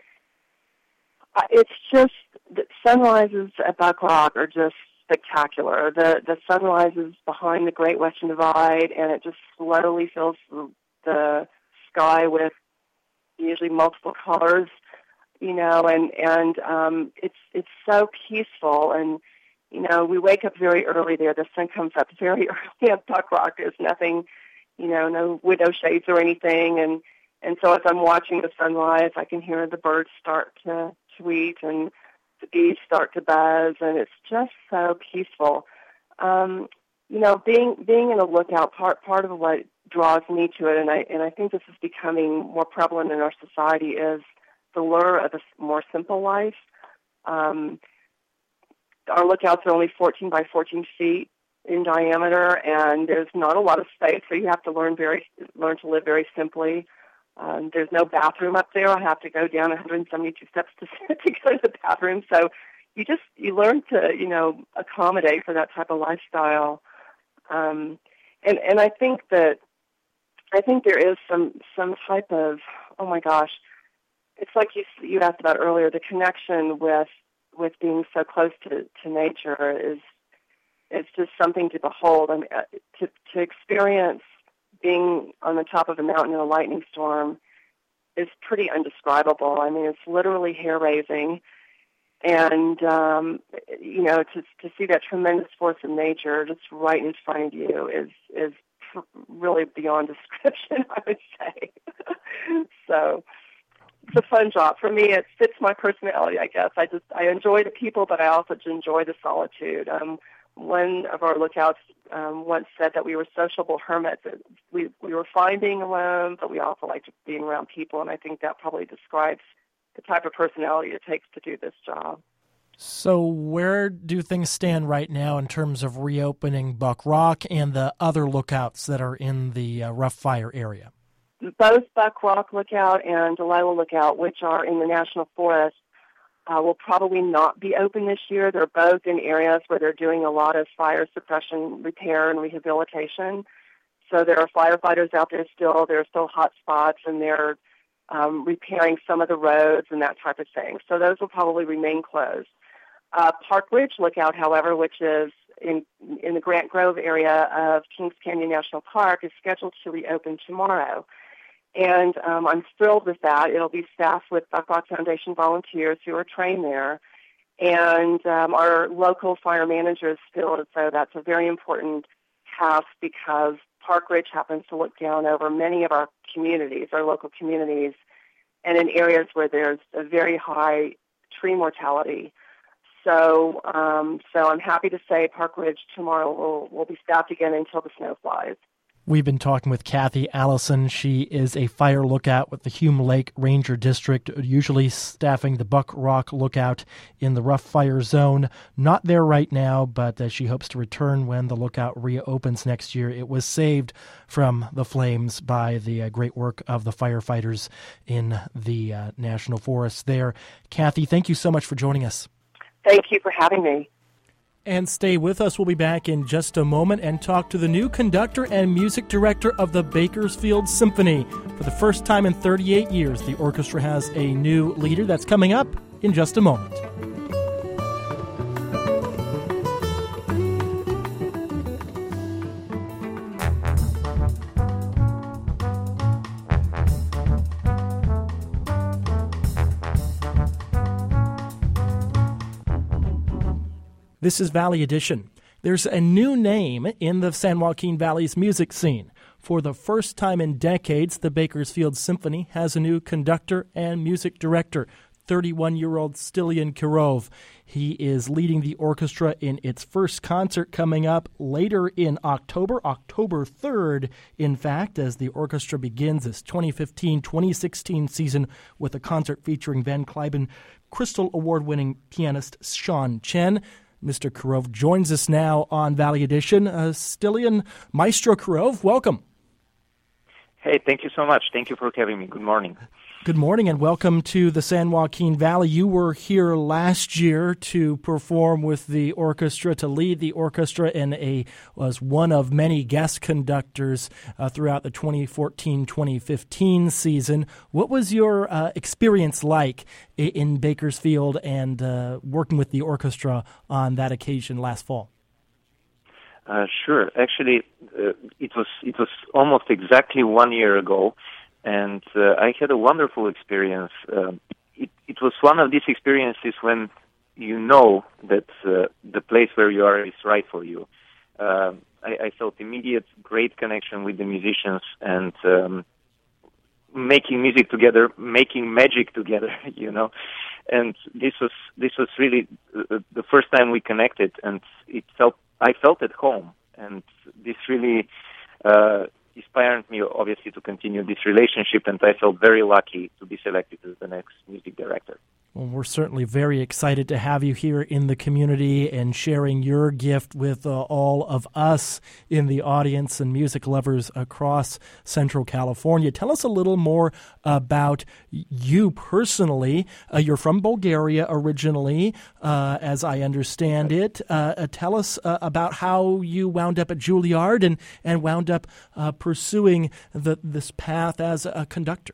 it's just, the sunrises at Buck Rock are just spectacular. The the sunrises behind the Great Western Divide, and it just slowly fills the, the sky with usually multiple colors, you know, and, and um, it's it's so peaceful. And, you know, we wake up very early there. The sun comes up very early at Buck Rock. There's nothing, you know, no window shades or anything. And, and so as I'm watching the sunrise, I can hear the birds start to tweet and the bees start to buzz, and it's just so peaceful. Um, you know, being being in a lookout, part part of what draws me to it, and I and I think this is becoming more prevalent in our society, is the lure of a more simple life. Um, our lookouts are only fourteen by fourteen feet in diameter, and there's not a lot of space, so you have to learn very learn to live very simply. Um, there's no bathroom up there. I have to go down one hundred seventy-two steps to, to go to the bathroom. So you just, you learn to, you know, accommodate for that type of lifestyle. Um, and, and I think that, I think there is some, some type of, oh my gosh, it's like you, you asked about earlier, the connection with, with being so close to, to nature is, it's just something to behold. I mean, to, to experience being on the top of a mountain in a lightning storm is pretty undescribable. I mean, it's literally hair-raising. And, um, you know, to to see that tremendous force of nature just right in front of you is, is pr- really beyond description, I would say. So it's a fun job. For me, it fits my personality, I guess. I just, I enjoy the people, but I also enjoy the solitude. Um, one of our lookouts um, once said that we were sociable hermits. We we were fine being alone, but we also liked being around people, and I think that probably describes the type of personality it takes to do this job. So where do things stand right now in terms of reopening Buck Rock and the other lookouts that are in the uh, Rough Fire area? Both Buck Rock Lookout and Delilah Lookout, which are in the National Forest, Uh, will probably not be open this year. They're both in areas where they're doing a lot of fire suppression, repair, and rehabilitation. So there are firefighters out there still. There are still hot spots, and they're um, repairing some of the roads and that type of thing. So those will probably remain closed. Uh, Park Ridge Lookout, however, which is in in the Grant Grove area of Kings Canyon National Park, is scheduled to reopen tomorrow. And um, I'm thrilled with that. It'll be staffed with Buck Rock Foundation volunteers who are trained there. And um, our local fire managers feel as though that's a very important task because Park Ridge happens to look down over many of our communities, our local communities. and in areas where there's a very high tree mortality. So, um, so I'm happy to say Park Ridge tomorrow will, will be staffed again until the snow flies. We've been talking with Kathy Allison. She is a fire lookout with the Hume Lake Ranger District, usually staffing the Buck Rock Lookout in the rough fire zone. Not there right now, but uh, she hopes to return when the lookout reopens next year. It was saved from the flames by the uh, great work of the firefighters in the uh, National Forest there. Kathy, thank you so much for joining us. Thank you for having me. And stay with us. We'll be back in just a moment and talk to the new conductor and music director of the Bakersfield Symphony. For the first time in thirty-eight years, the orchestra has a new leader. That's coming up in just a moment. This is Valley Edition. There's a new name in the San Joaquin Valley's music scene. For the first time in decades, the Bakersfield Symphony has a new conductor and music director, thirty-one-year-old Stilian Kirov. He is leading the orchestra in its first concert coming up later in October, October third, in fact, as the orchestra begins its twenty fifteen twenty sixteen season with a concert featuring Van Cliburn Crystal Award-winning pianist Sean Chen. Mister Kirov joins us now on Valley Edition. Uh, Stilian, Maestro Kirov, welcome. Hey, thank you so much. Thank you for having me. Good morning. Good morning and welcome to the San Joaquin Valley. You were here last year to perform with the orchestra, to lead the orchestra, and a was one of many guest conductors uh, throughout the twenty fourteen twenty fifteen season. What was your uh, experience like in Bakersfield and uh, working with the orchestra on that occasion last fall? Uh, sure. Actually, uh, it was it was almost exactly one year ago. And uh, I had a wonderful experience. Uh, it, it was one of these experiences when you know that uh, the place where you are is right for you. Uh, I, I felt immediate great connection with the musicians and um, making music together, making magic together, you know. And this was this was really the, the first time we connected, and it felt I felt at home. And this really. Uh, inspired me, obviously, to continue this relationship, and I felt very lucky to be selected as the next music director. Well, we're certainly very excited to have you here in the community and sharing your gift with uh, all of us in the audience and music lovers across Central California. Tell us a little more about you personally. Uh, you're from Bulgaria originally, uh, as I understand it. Uh, uh, tell us uh, about how you wound up at Juilliard and, and wound up uh, pursuing the, this path as a conductor.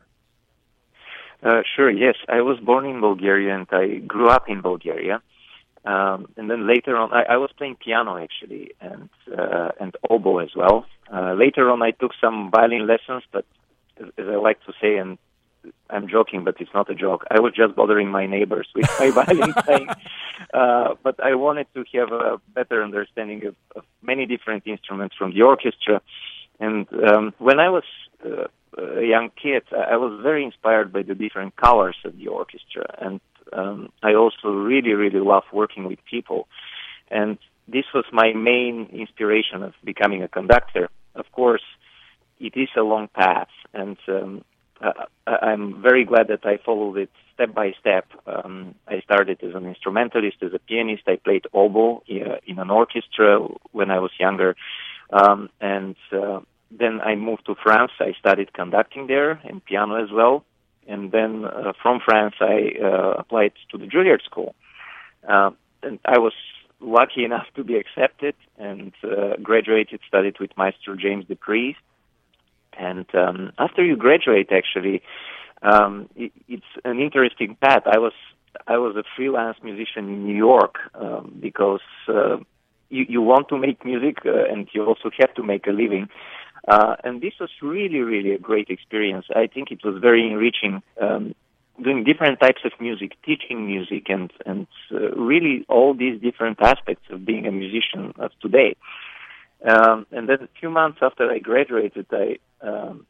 Uh, sure, yes. I was born in Bulgaria and I grew up in Bulgaria. Um, and then later on, I, I was playing piano actually and uh, and oboe as well. Uh, later on, I took some violin lessons, but as, as I like to say, and I'm joking, but it's not a joke, I was just bothering my neighbors with my violin playing. Uh, but I wanted to have a better understanding of, of many different instruments from the orchestra. And um, when I was uh, a young kid, I was very inspired by the different colors of the orchestra. And um, I also really, really love working with people. And this was my main inspiration of becoming a conductor. Of course, it is a long path, and um, uh, I'm very glad that I followed it step by step. Um, I started as an instrumentalist, as a pianist. I played oboe uh, in an orchestra when I was younger. Um, and uh, then I moved to France. I studied conducting there and piano as well. And then uh, from France, I uh, applied to the Juilliard School. Uh, and I was lucky enough to be accepted and uh, graduated, studied with Maestro James Dupree. And um, after you graduate, actually, um, it, it's an interesting path. I was I was a freelance musician in New York um, because uh, you, you want to make music uh, and you also have to make a living. Uh, and this was really, really a great experience. I think it was very enriching, um, doing different types of music, teaching music, and, and uh, really all these different aspects of being a musician of today. Um, and then a few months after I graduated, I um,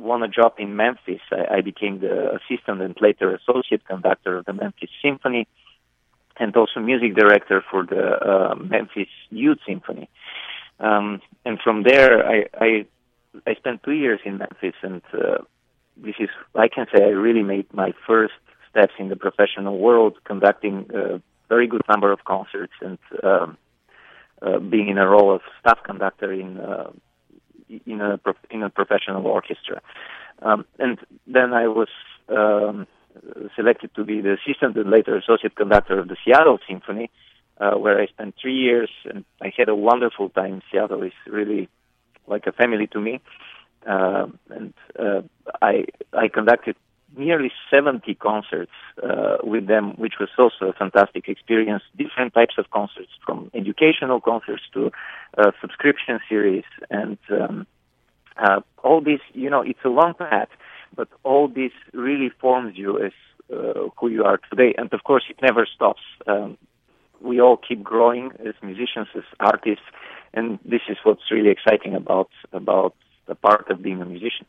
won a job in Memphis. I, I became the assistant and later associate conductor of the Memphis Symphony, and also music director for the uh, Memphis Youth Symphony. Um, and from there, I, I I spent two years in Memphis, and uh, this is, I can say, I really made my first steps in the professional world, conducting a very good number of concerts and um, uh, being in a role of staff conductor in uh, in a in a professional orchestra. Um, and then I was um, selected to be the assistant and later associate conductor of the Seattle Symphony, uh, where I spent three years, and I had a wonderful time. Seattle is really like a family to me, uh, and uh, I I conducted nearly seventy concerts uh, with them, which was also a fantastic experience. Different types of concerts, from educational concerts to uh, subscription series, and um, uh, all this. You know, it's a long path, but all this really forms you as uh, who you are today. And of course, it never stops. Um, we all keep growing as musicians, as artists, and this is what's really exciting about about the part of being a musician.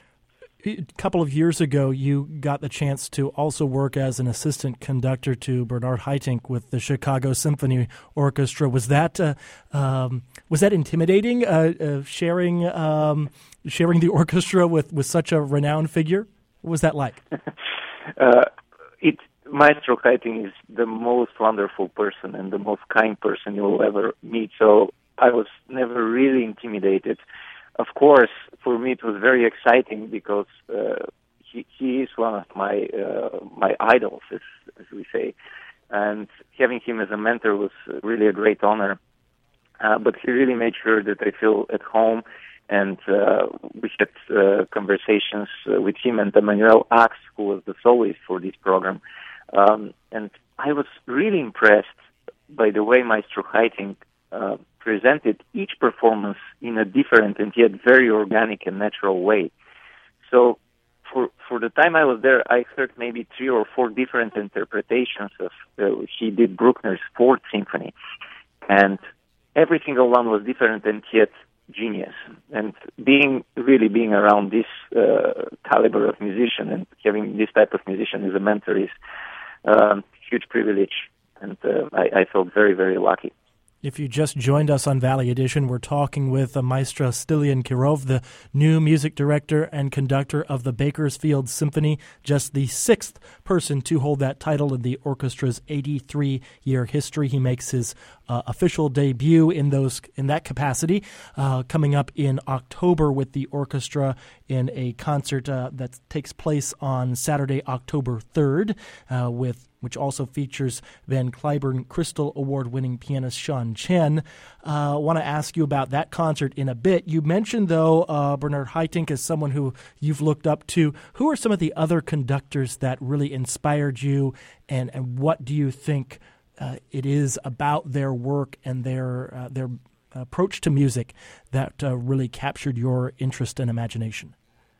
A couple of years ago, you got the chance to also work as an assistant conductor to Bernard Haitink with the Chicago Symphony Orchestra. Was that uh, um, was that intimidating? Uh, uh, sharing um, sharing the orchestra with, with such a renowned figure? What was that like? uh, it Maestro Haitink is the most wonderful person and the most kind person you will ever meet. So I was never really intimidated. Of course, for me it was very exciting because uh, he, he is one of my uh, my idols, as, as we say, and having him as a mentor was really a great honor. Uh, but he really made sure that I feel at home, and uh, we had uh, conversations uh, with him and Emmanuel Ax, who was the soloist for this program. Um, and I was really impressed by the way Maestro Haitink uh, presented each performance in a different and yet very organic and natural way. So for for the time I was there, I heard maybe three or four different interpretations of, uh, he did Bruckner's Fourth Symphony. And every single one was different and yet genius. And being, really being around this uh, caliber of musician and having this type of musician as a mentor is a um, huge privilege. And uh, I, I felt very, very lucky. If you just joined us on Valley Edition, we're talking with uh, Maestro Stilian Kirov, the new music director and conductor of the Bakersfield Symphony, just the sixth person to hold that title in the orchestra's eighty-three-year history. He makes his uh, official debut in those in that capacity, uh, coming up in October with the orchestra in a concert uh, that takes place on Saturday, October third, uh, with which also features Van Cliburn Crystal Award-winning pianist Sean Chen. I uh, want to ask you about that concert in a bit. You mentioned, though, uh, Bernard Haitink as someone who you've looked up to. Who are some of the other conductors that really inspired you, and, and what do you think uh, it is about their work and their uh, their approach to music that uh, really captured your interest and imagination?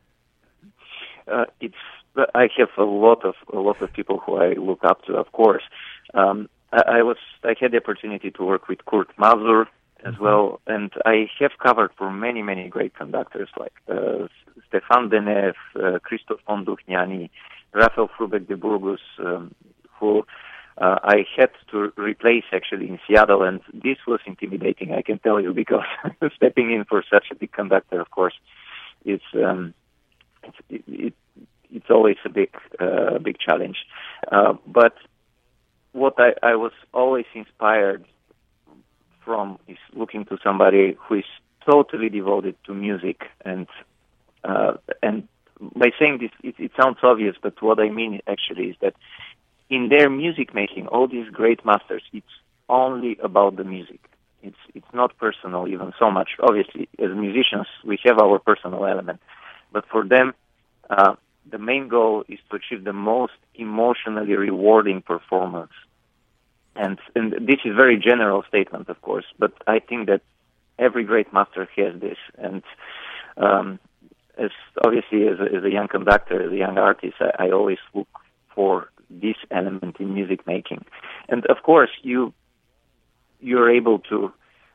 Uh, it's I have a lot of a lot of people who I look up to. Of course, um, I, I was I had the opportunity to work with Kurt Masur as mm-hmm. well, and I have covered for many many great conductors like uh, Stefan Deneuve, uh, Christoph von Duchniani, Raphael Frubeck de Burgos, um, who uh, I had to replace actually in Seattle, and this was intimidating. I can tell you, because stepping in for such a big conductor, of course, is um, it's, it, it It's always a big, uh, big challenge. Uh, but what I, I was always inspired from is looking to somebody who is totally devoted to music. And uh, and by saying this, it, it sounds obvious, but what I mean actually is that in their music making, all these great masters, it's only about the music. It's it's not personal even so much. Obviously, as musicians, we have our personal element, but for them, uh, the main goal is to achieve the most emotionally rewarding performance. And, and this is a very general statement, of course, but I think that every great master has this. And um, as obviously as a, as a young conductor, as a young artist, I, I always look for this element in music making. And of course, you you're able to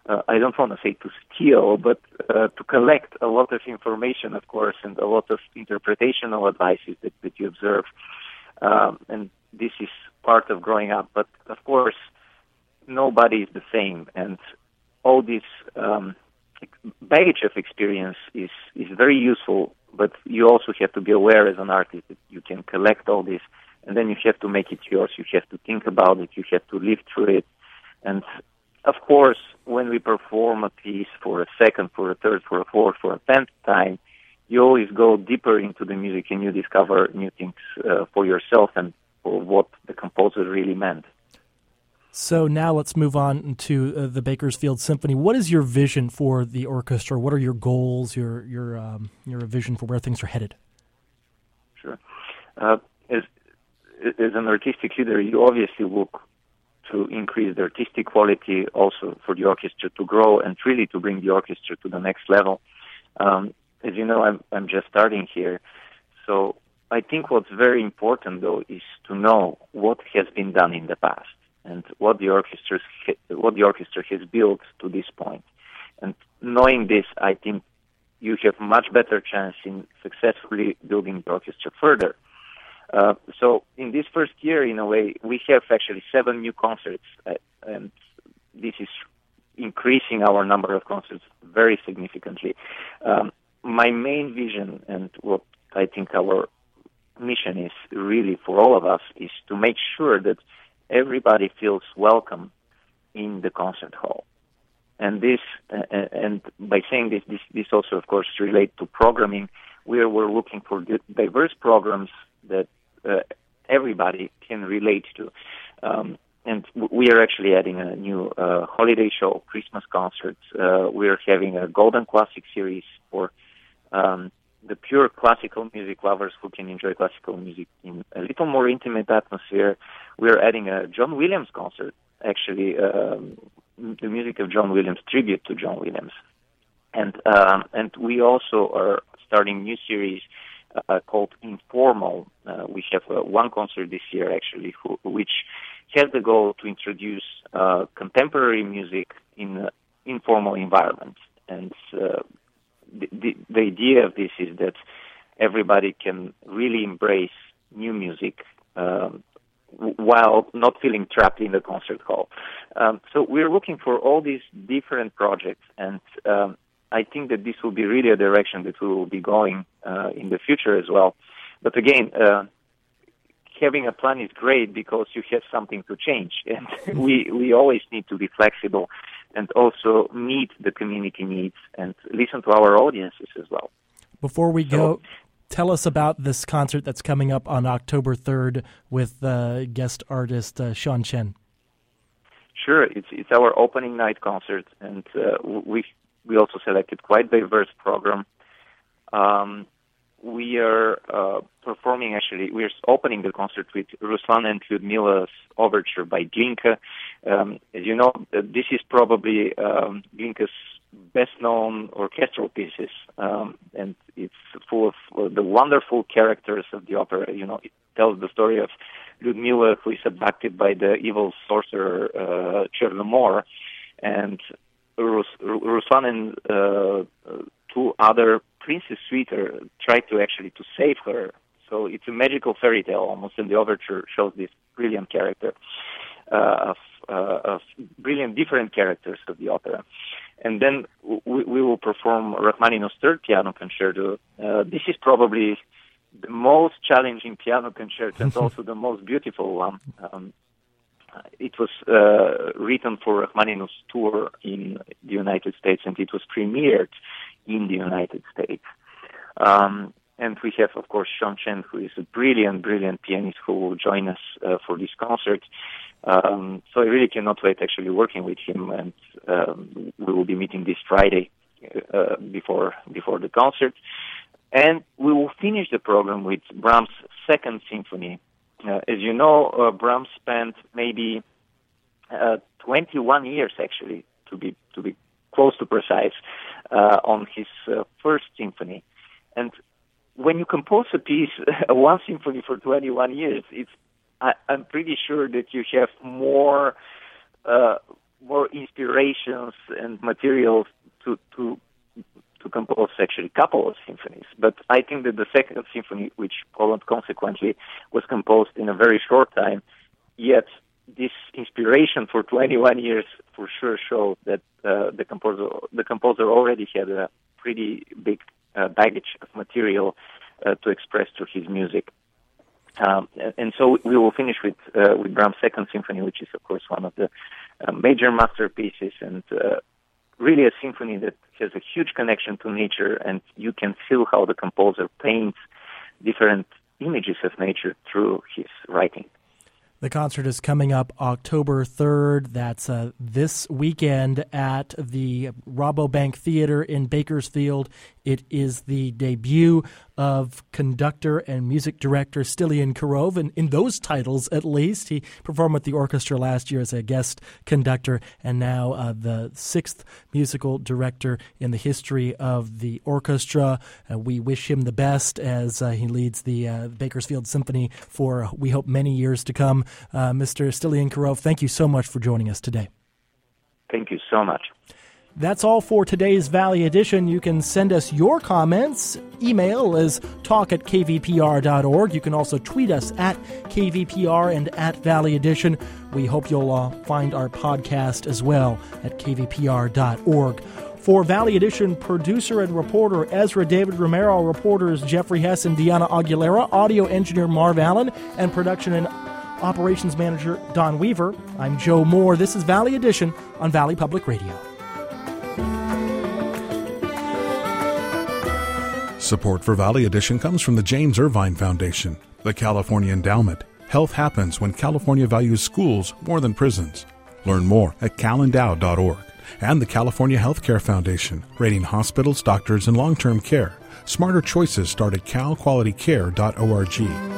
uh, I don't want to say to steal, but uh, to collect a lot of information, of course, and a lot of interpretational advices that, that you observe. Um, and this is part of growing up. But, of course, nobody is the same. And all this um, baggage of experience is, is very useful, but you also have to be aware as an artist that you can collect all this, and then you have to make it yours. You have to think about it. You have to live through it. And, of course, when we perform a piece for a second, for a third, for a fourth, for a tenth time, you always go deeper into the music and you discover new things uh, for yourself and for what the composer really meant. So now let's move on to uh, the Bakersfield Symphony. What is your vision for the orchestra? What are your goals, your your um, your vision for where things are headed? Sure. Uh, as, as an artistic leader, you obviously look to increase the artistic quality, also for the orchestra to grow and really to bring the orchestra to the next level. Um, as you know, I'm, I'm just starting here. So I think what's very important, though, is to know what has been done in the past and what the orchestra what the orchestra has built to this point. And knowing this, I think you have much better chance in successfully building the orchestra further. Uh, so in this first year, in a way, we have actually seven new concerts, uh, and this is increasing our number of concerts very significantly. Um, my main vision and what I think our mission is really for all of us is to make sure that everybody feels welcome in the concert hall. And this, uh, and by saying this, this, this also, of course, relates to programming, where we're looking for diverse programs that uh, everybody can relate to. Um, and we are actually adding a new uh, holiday show, Christmas concerts. Uh, we're having a Golden Classic series for um, the pure classical music lovers who can enjoy classical music in a little more intimate atmosphere. We're adding a John Williams concert, actually, um, the music of John Williams, tribute to John Williams. And um, and we also are starting a new series uh, called Informal. Uh, we have uh, one concert this year, actually, who, which has the goal to introduce uh, contemporary music in an informal environment. And uh, the, the, the idea of this is that everybody can really embrace new music um, while not feeling trapped in the concert hall. Um, so we're looking for all these different projects, and um, I think that this will be really a direction that we will be going uh, in the future as well. But again, uh, having a plan is great because you have something to change, and we, we always need to be flexible and also meet the community needs and listen to our audiences as well. Before we go, so, tell us about this concert that's coming up on October third with uh, guest artist uh, Sean Chen. Sure, it's it's our opening night concert, and uh, we we also selected quite a diverse program. Um, we are uh, performing, actually, we're opening the concert with Ruslan and Lyudmila's Overture by Glinka. Um, as you know, this is probably um, Glinka's best-known orchestral pieces, um, and it's full of uh, the wonderful characters of the opera. You know, it tells the story of Lyudmila, who is abducted by the evil sorcerer uh, Chernomor, and Rus- Ruslan and uh, two other princes suitor try to actually to save her. So it's a magical fairy tale almost, and the overture shows this brilliant character uh, of, uh, of brilliant different characters of the opera. And then we, we will perform Rachmaninoff's third piano concerto. Uh, this is probably the most challenging piano concerto and also the most beautiful one. Um, it was uh, written for Rachmaninoff's tour in the United States, and it was premiered in the United States. Um, and we have, of course, Sean Chen, who is a brilliant, brilliant pianist who will join us uh, for this concert. Um, so I really cannot wait actually working with him, and um, we will be meeting this Friday uh, before before the concert. And we will finish the program with Brahms' Second Symphony. Uh, as you know, uh, Brahms spent maybe uh, twenty-one years, actually, to be to be close to precise, uh, on his uh, First Symphony. And when you compose a piece, one symphony for twenty-one years, it's I, I'm pretty sure that you have more uh, more inspirations and materials to to to compose actually a couple of symphonies. But I think that the second symphony, which Poland consequently was composed in a very short time, yet this inspiration for twenty-one years for sure showed that uh, the composer the composer already had a pretty big uh, baggage of material uh, to express through his music. Um, and so we will finish with uh, with Brahms' Second Symphony, which is of course one of the uh, major masterpieces, and uh, really a symphony that has a huge connection to nature, and you can feel how the composer paints different images of nature through his writing. The concert is coming up October third. That's uh, this weekend at the Rabobank Theater in Bakersfield. It is the debut of conductor and music director Stiliyan Kirov, and in those titles at least. He performed with the orchestra last year as a guest conductor, and now uh, the sixth musical director in the history of the orchestra. Uh, we wish him the best as uh, he leads the uh, Bakersfield Symphony for, we hope, many years to come. Uh, Mister Stiliyan Kirov, thank you so much for joining us today. Thank you so much. That's all for today's Valley Edition. You can send us your comments. Email is talk at k v p r dot org. You can also tweet us at K V P R and at Valley Edition. We hope you'll uh, find our podcast as well at k v p r dot org. For Valley Edition, producer and reporter Ezra David Romero, reporters Jeffrey Hess and Deanna Aguilera, audio engineer Marv Allen, and production and operations manager Don Weaver. I'm Joe Moore. This is Valley Edition on Valley Public Radio. Support for Valley Edition comes from the James Irvine Foundation, the California Endowment. Health happens when California values schools more than prisons. Learn more at cal endow dot org. And the California Healthcare Foundation, rating hospitals, doctors, and long-term care. Smarter choices start at cal quality care dot org.